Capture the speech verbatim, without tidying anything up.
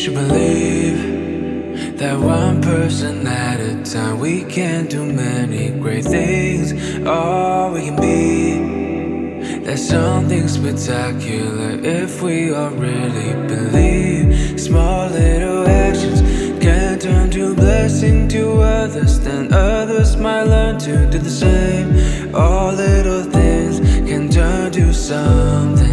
should believe that one person at a time we can do many great things. All we can be, there's something spectacular if we all really believe. Small little actions can turn to blessing to others, then others might learn to do the same. All little things can turn to something